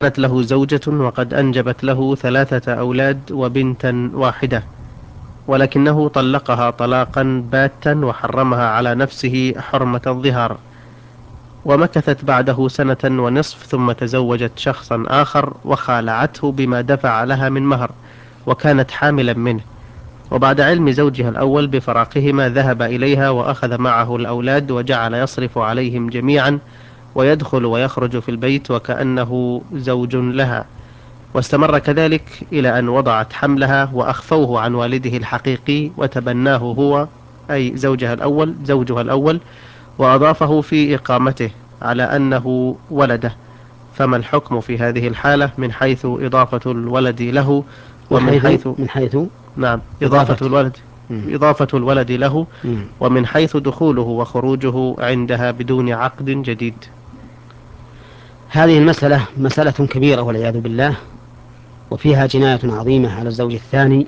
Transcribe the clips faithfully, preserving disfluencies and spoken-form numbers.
كانت له زوجة وقد أنجبت له ثلاثة أولاد وبنتا واحدة، ولكنه طلقها طلاقا باتا وحرمها على نفسه حرمة الظهار، ومكثت بعده سنة ونصف ثم تزوجت شخصا آخر وخالعته بما دفع لها من مهر، وكانت حاملا منه. وبعد علم زوجها الأول بفراقهما ذهب إليها وأخذ معه الأولاد وجعل يصرف عليهم جميعا، ويدخل ويخرج في البيت وكأنه زوج لها، واستمر كذلك إلى أن وضعت حملها وأخفوه عن والده الحقيقي وتبناه هو، أي زوجها الأول زوجها الأول، وأضافه في إقامته على أنه ولده. فما الحكم في هذه الحالة من حيث إضافة الولد له من ومن حيث حيث من حيث نعم إضافة إضافة. الولد مم. إضافة الولد له، مم. ومن حيث دخوله وخروجه عندها بدون عقد جديد؟ هذه المسألة مسألة كبيرة والعياذ بالله، وفيها جناية عظيمة على الزوج الثاني،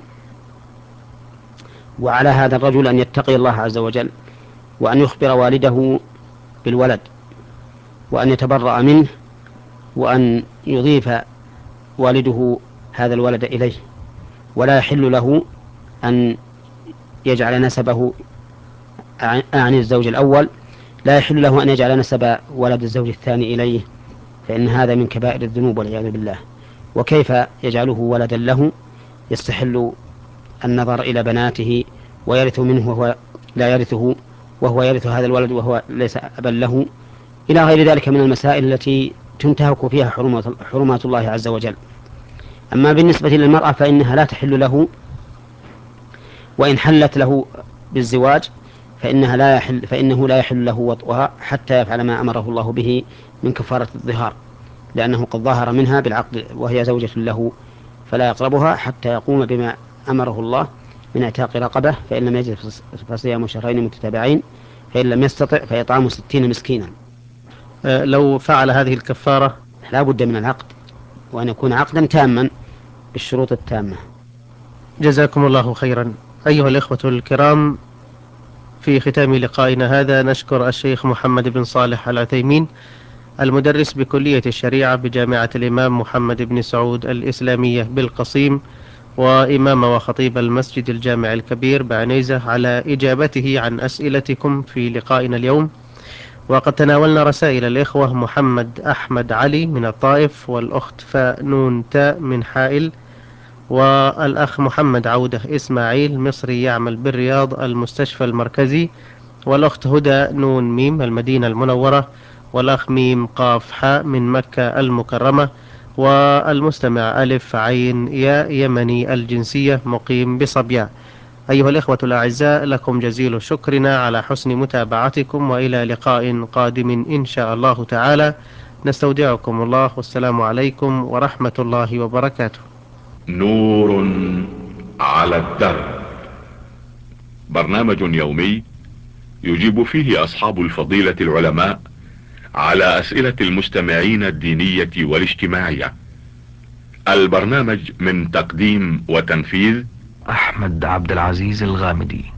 وعلى هذا الرجل أن يتقي الله عز وجل، وأن يخبر والده بالولد، وأن يتبرأ منه، وأن يضيف والده هذا الولد إليه. ولا يحل له أن يجعل نسبه عن الزوج الأول، لا يحل له أن يجعل نسب ولد الزوج الثاني إليه، فإن هذا من كبائر الذنوب والعياذ بالله. وكيف يجعله ولدا له؟ يستحل النظر إلى بناته ويرث منه وهو لا يرثه، وهو يرث هذا الولد وهو ليس أبا له، إلى غير ذلك من المسائل التي تنتهك فيها حرمات الله عز وجل. أما بالنسبة للمرأة فإنها لا تحل له، وإن حلت له بالزواج فإنها لا يحل فإنه لا يحل له وطئها حتى يفعل ما أمره الله به من كفارة الظهار، لأنه قد ظهر منها بالعقد وهي زوجة له، فلا يقربها حتى يقوم بما أمره الله من اعتاق رقبة، فإن لم يجد فصيام شهرين متتابعين، فإن لم يستطع فإطعام ستين مسكينا. أه لو فعل هذه الكفارة لا بد من العقد، وأن يكون عقدا تاما بالشروط التامة. جزاكم الله خيرا. أيها الإخوة الكرام، في ختام لقائنا هذا نشكر الشيخ محمد بن صالح العثيمين، المدرس بكلية الشريعة بجامعة الإمام محمد بن سعود الإسلامية بالقصيم، وإمام وخطيب المسجد الجامع الكبير بعنيزة، على إجابته عن أسئلتكم في لقائنا اليوم. وقد تناولنا رسائل الإخوة محمد أحمد علي من الطائف، والأخت فنون تاء من حائل، والأخ محمد عودة إسماعيل مصري يعمل بالرياض المستشفى المركزي، والأخت هدى نون ميم المدينة المنورة، والأخ ميم قاف حاء من مكة المكرمة، والمستمع ألف عين ياء يمني الجنسية مقيم بصبيا. أيها الإخوة الأعزاء، لكم جزيل شكرنا على حسن متابعتكم، وإلى لقاء قادم إن شاء الله تعالى. نستودعكم الله، والسلام عليكم ورحمة الله وبركاته. نور على الدرب، برنامج يومي يجيب فيه أصحاب الفضيلة العلماء على أسئلة المستمعين الدينية والاجتماعية. البرنامج من تقديم وتنفيذ أحمد عبد العزيز الغامدي.